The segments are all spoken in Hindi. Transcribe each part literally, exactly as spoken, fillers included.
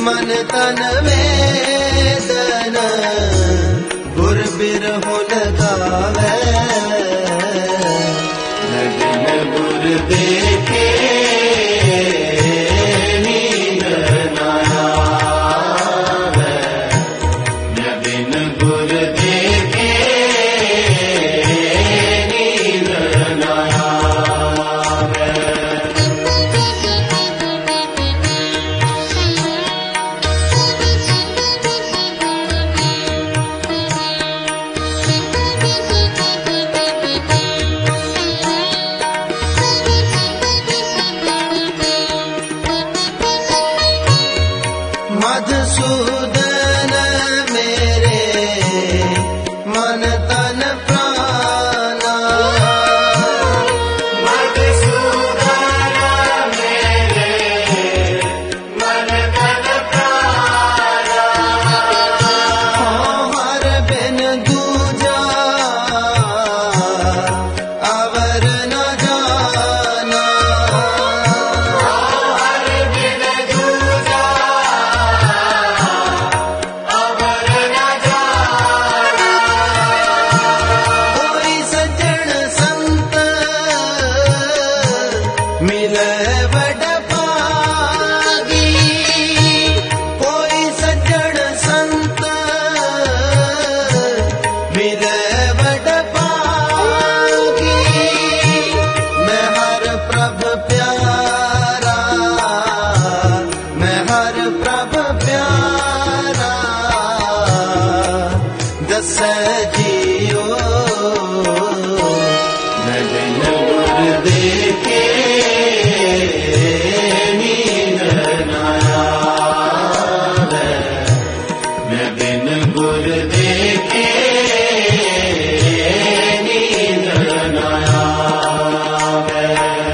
मन तन वेदन गुर बिरहो लगावे, नगन गुर देखे नींद न आवे, नगन गुर देखे नींद न आवे। मधुसूदन मेरे मन तन प्राणा, मधुसूदन मेरे मन तन प्राणा, हर बिन दूजा अवर न जाना, हर बिन दूजा मिले बड़ पागी, कोई सज्जन संत मिले बड़ पागी। मैं हर प्रभ प्यारा, मैं हर प्रभ प्यारा, दस जियो नगन गुर देखे नींद न आवे, नगन गुर देखे नींद न आवे।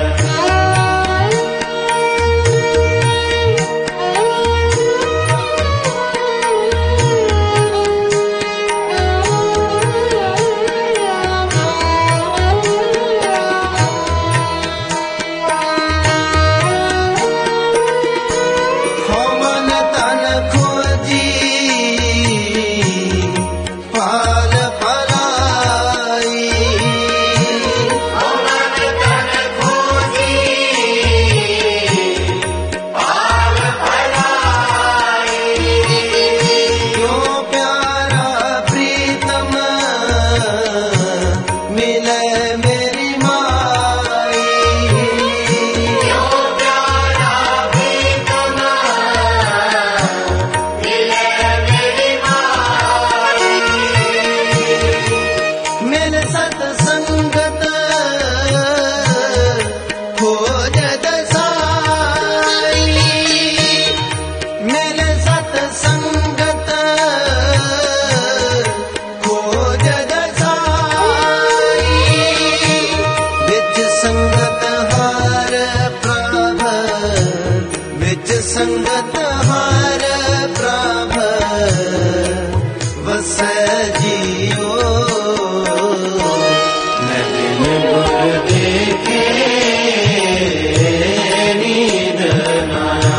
संगत हार प्रभ वस जियो, नगन गुर देखे नींद न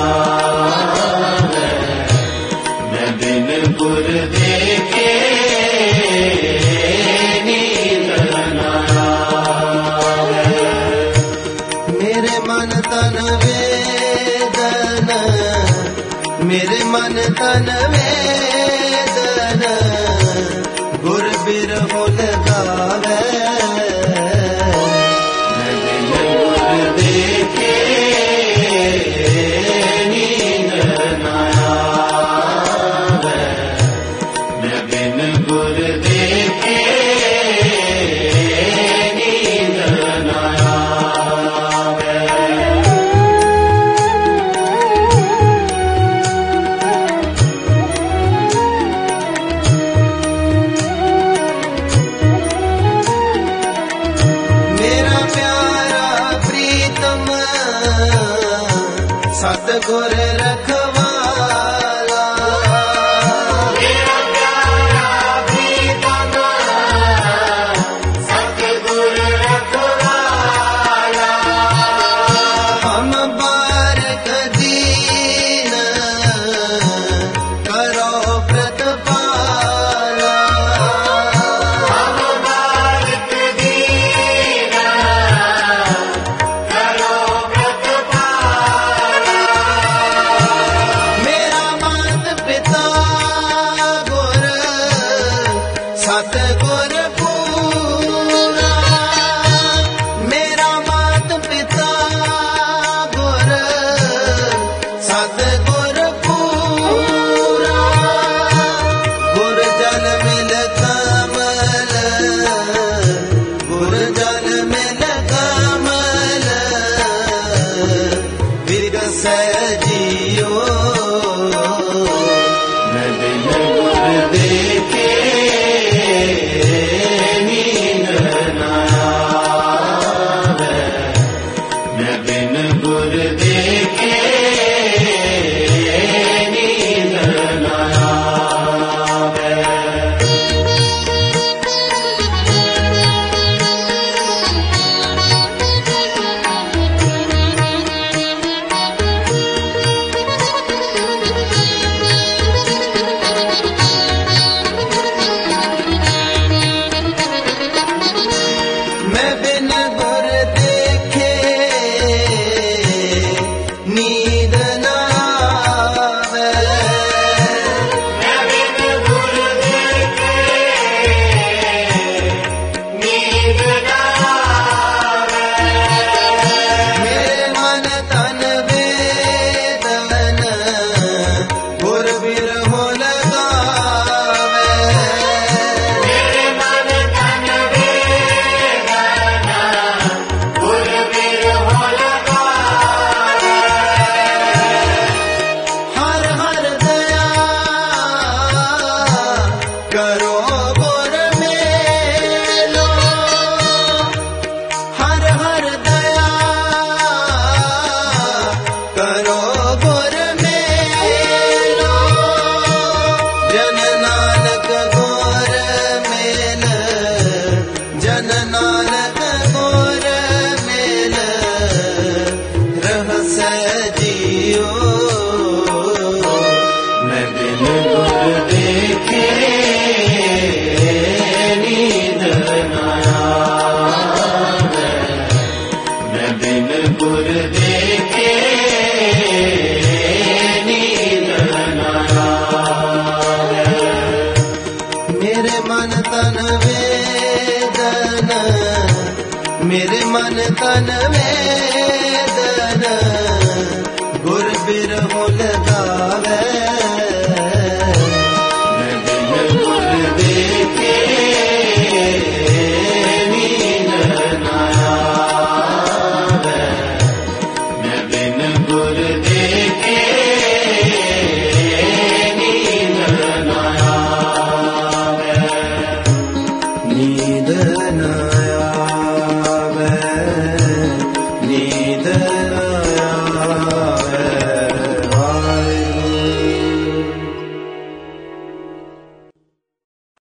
आवे, नगन गुर देखे नींद न आवे। मेरे मन तन वेदन, मेरे मन तन वेदन गुर बिरहो लगावे, नगन गुर देखे नींद न आवे, नगन गुर देखे नींद न आवे। सतगुर रखवाला, मेरा प्यारा प्रीतम सतगुर रखवाला, हम बारक दीन वेदन मेरे मन तन वेदन गुर बिरहो लगावे मैं बिन गुर देखे नींद न आवे मैं बिन गुर देखे नींद न आवे नींद न आवे